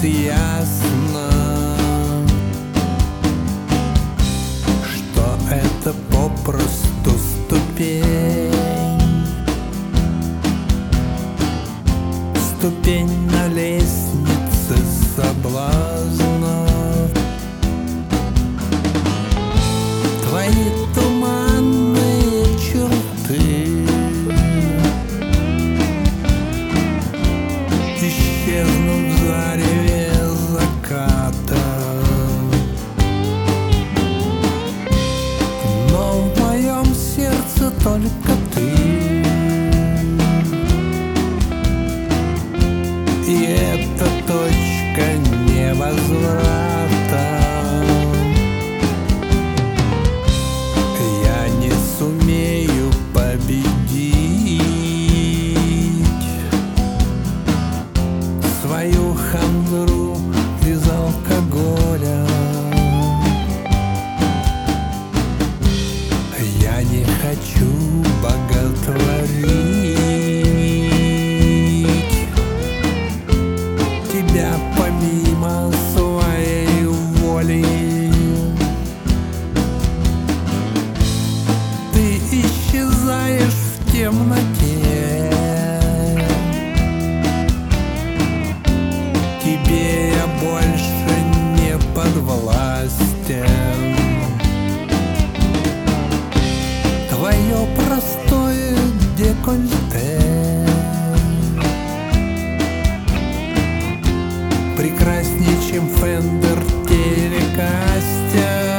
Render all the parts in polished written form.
ясно, что это попросту ступень, ступень на лестнице соблазна. Твои туманные черты исчезнут в зареве заката, но в моем сердце только ты, и это точка невозврата. Я не сумею победить свою хандру без алкоголя. Я не хочу боготворить тебя помимо своей воли. Ты исчезаешь в темноте, тебе я больше не подвластен. Твое простое декольте прекраснее, чем Фендер Телекастер.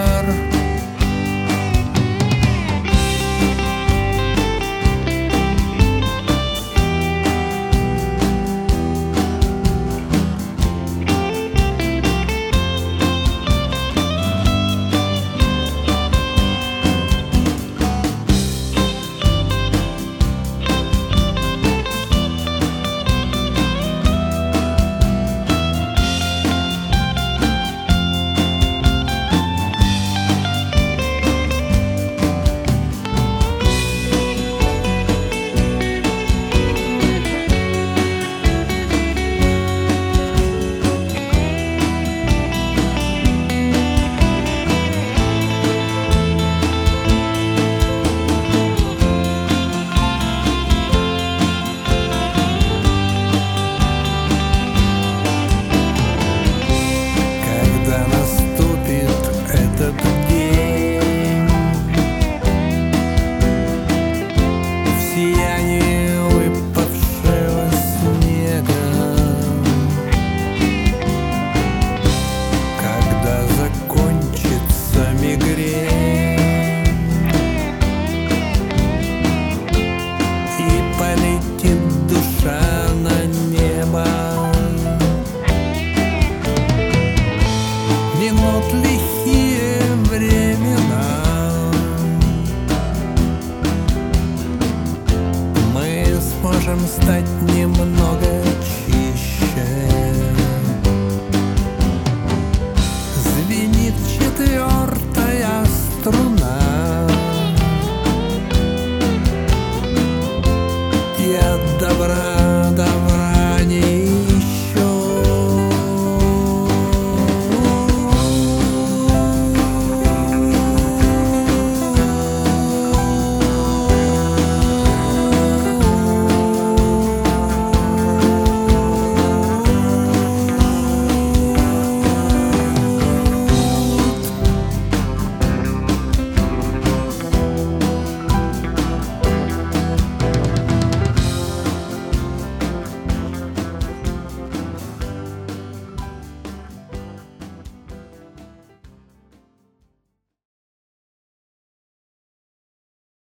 Лихие времена, мы сможем стать немного